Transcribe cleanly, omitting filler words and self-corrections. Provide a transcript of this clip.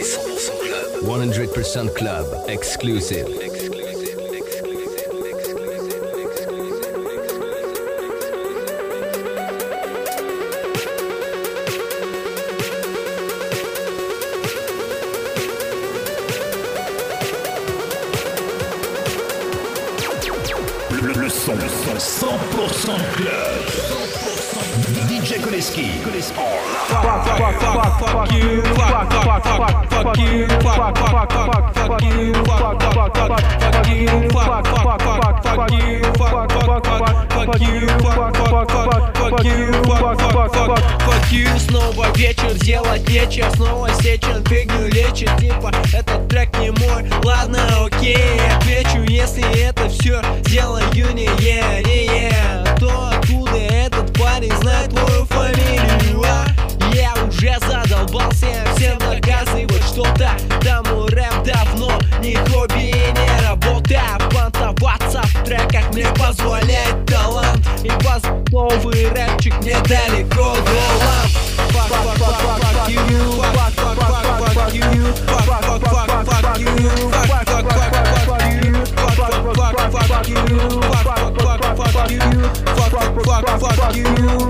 100% club, exclusive. Le son 100% club. DJ Koleski. Fuck you, fuck you, fuck you, fuck you, снова вечер, делать нечего, снова сечен, фигню лечит, типа этот трек не мой. Ладно, окей, отвечу, если это все делаю не я, то откуда этот парень знает твою фамилию, а? Я уже задолбался всем доказывать что-то. Тому рэп давно не хобби и не работа. Понтоваться в треках мне позволяет талант, и бас новый рэпчик недалеко до ламп. Fuck you, fuck you, fuck you, fuck you.